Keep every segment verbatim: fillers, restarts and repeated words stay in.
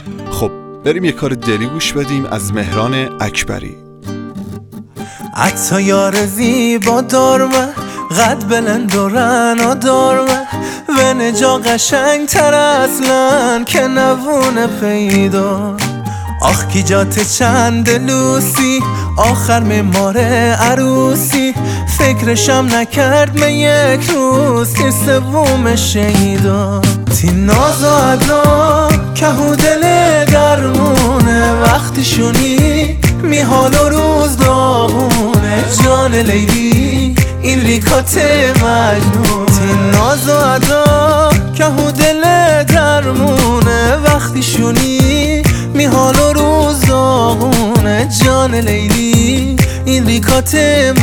خب بریم یه کار دلی گوش بدیم از مهران اکبری. عطا یار زیبا دارمه قد بلند و رنا دارمه و نجا قشنگ تر اصلا که نوونه پیدا. آخ کی جات چند لوسی آخر مماره عروسی فکرشم نکرد من یک روز که سوم شیدا. تی ناز و ادا که دل درمونه وقتی شونی می حال و روز داغونه جان لیلی این ریکات مجنون. تی ناز و ادا که دل درمونه وقتی شونی می حال و روز داغونه جان لیلی این ریکات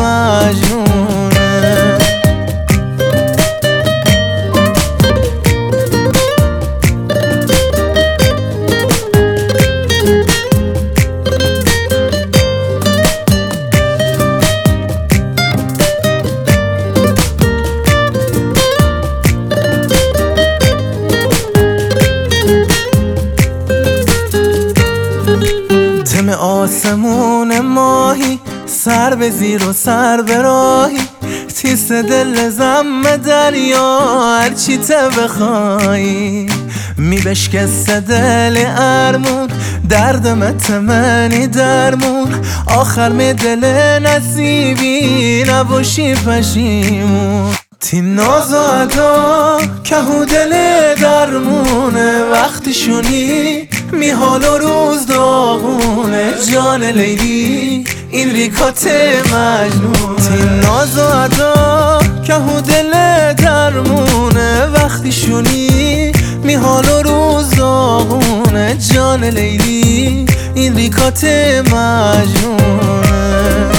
مجنونه. تم آسمون ماهی سر به زیر و سر به راهی تیس دل زم دریا هرچی ته بخوایی می بشکست دل ارمون درد متمنی درمون آخر می دل نصیبی نباشی پشیمون. تی ناز و ادا که دل درمونه وقتی شونی می حال و روز داغونه جان لیلی این ریکات مجنون. تی ناز و ادا که دل درمونه وقتی شونی می حال و روز داغونه جان لیلی این ریکات مجنونه.